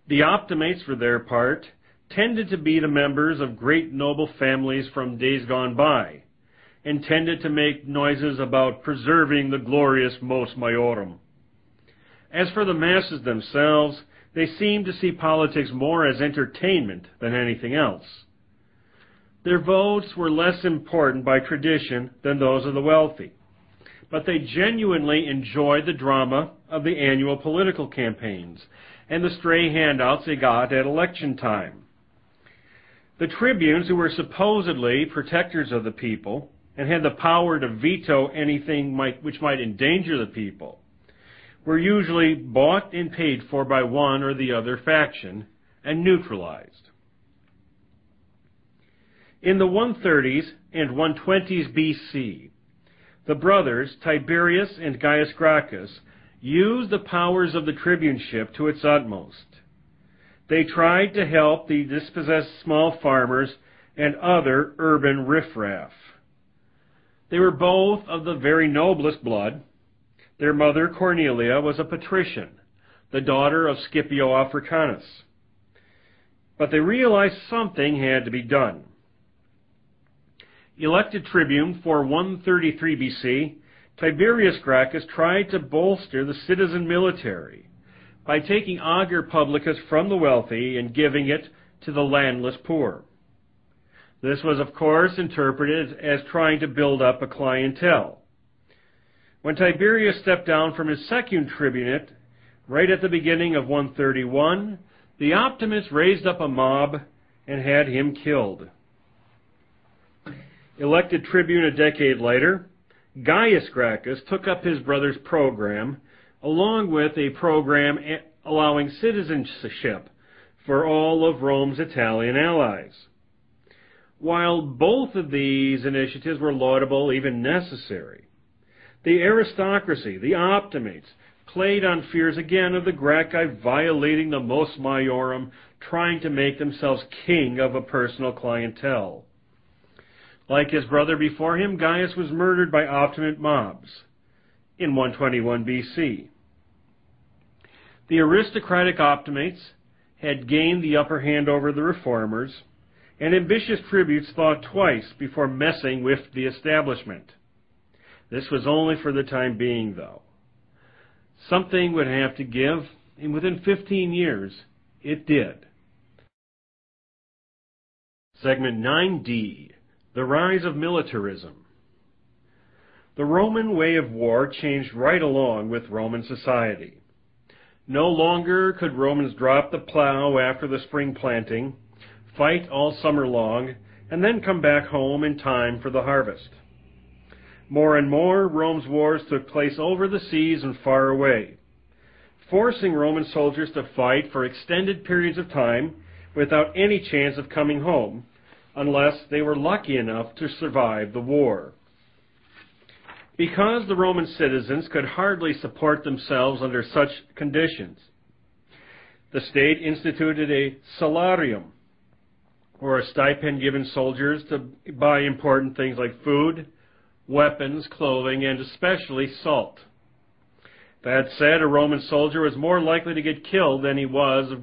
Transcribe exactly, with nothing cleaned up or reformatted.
The Optimates, for their part, tended to be the members of great noble families from days gone by, and tended to make noises about preserving the glorious mos maiorum. As for the masses themselves, they seemed to see politics more as entertainment than anything else. Their votes were less important by tradition than those of the wealthy, but they genuinely enjoyed the drama of the annual political campaigns and the stray handouts they got at election time. The tribunes, who were supposedly protectors of the people and had the power to veto anything might, which might endanger the people, were usually bought and paid for by one or the other faction and neutralized. In the one thirties and one twenties B C, the brothers Tiberius and Gaius Gracchus used the powers of the tribuneship to its utmost. They tried to help the dispossessed small farmers and other urban riffraff. They were both of the very noblest blood. Their mother, Cornelia, was a patrician, the daughter of Scipio Africanus. But they realized something had to be done. Elected tribune for one thirty-three B C, Tiberius Gracchus tried to bolster the citizen military by taking ager publicus from the wealthy and giving it to the landless poor. This was, of course, interpreted as trying to build up a clientele. When Tiberius stepped down from his second tribunate, right at the beginning of one thirty-one, the Optimates raised up a mob and had him killed. Elected tribune a decade later, Gaius Gracchus took up his brother's program, along with a program allowing citizenship for all of Rome's Italian allies. While both of these initiatives were laudable, even necessary, the aristocracy, the Optimates, played on fears again of the Gracchi violating the mos maiorum, trying to make themselves king of a personal clientele. Like his brother before him, Gaius was murdered by Optimate mobs in one twenty-one B C. The aristocratic Optimates had gained the upper hand over the reformers, and ambitious tributes thought twice before messing with the establishment. This was only for the time being, though. Something would have to give, and within fifteen years, it did. Segment nine D. The rise of militarism. The Roman way of war changed right along with Roman society. No longer could Romans drop the plow after the spring planting, fight all summer long, and then come back home in time for the harvest. More and more, Rome's wars took place over the seas and far away, forcing Roman soldiers to fight for extended periods of time without any chance of coming home, unless they were lucky enough to survive the war. Because the Roman citizens could hardly support themselves under such conditions, the state instituted a salarium, or a stipend given soldiers to buy important things like food, weapons, clothing, and especially salt. That said, a Roman soldier was more likely to get killed than he was of